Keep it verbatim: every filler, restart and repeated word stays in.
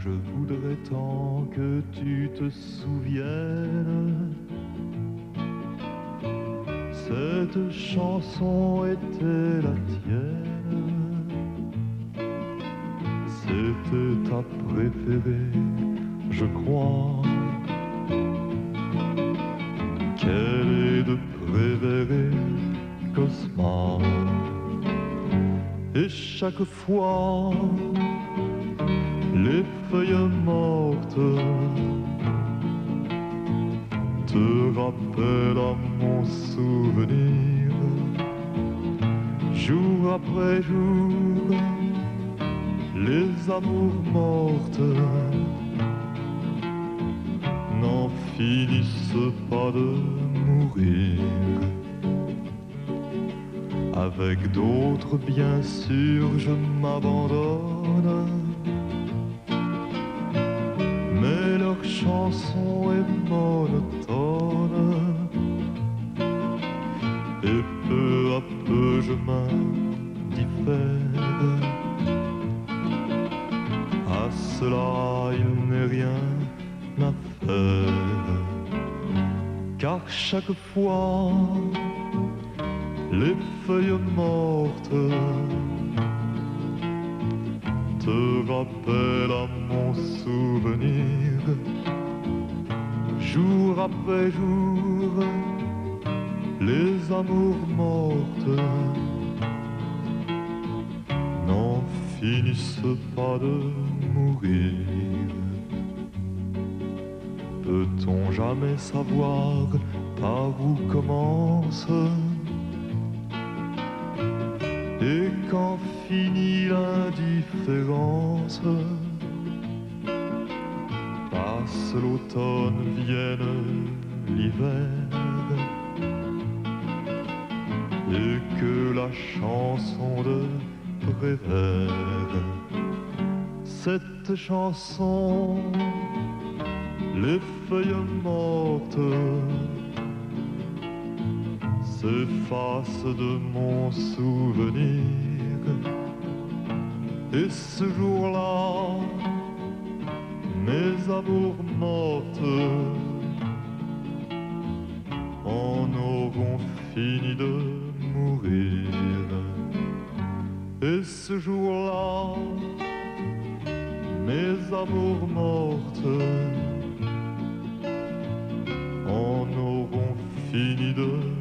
Je voudrais tant que tu te souviennes. Cette chanson était la tienne. C'était ta préférée, je crois. Quelle est de préférée, Cosma. Et chaque fois, les feuilles mortes te rappellent à mon souvenir. Jour après jour, les amours mortes n'en finissent pas de mourir. Avec d'autres, bien sûr, je m'abandonne, mais leur chanson est monotone, et peu à peu je m'indiffère. À cela il n'est rien à faire, car chaque fois les feuilles mortes te rappellent à mon souvenir. Jour après jour, les amours mortes n'en finissent pas de mourir. Peut-on jamais savoir par où commence et quand finit l'indifférence? Passe l'automne, vienne l'hiver, et que la chanson de Prévert, cette chanson, les feuilles mortes s'effacent de mon souvenir. Et ce jour-là, mes amours mortes en auront fini de mourir. Et ce jour-là, mes amours mortes en auront fini de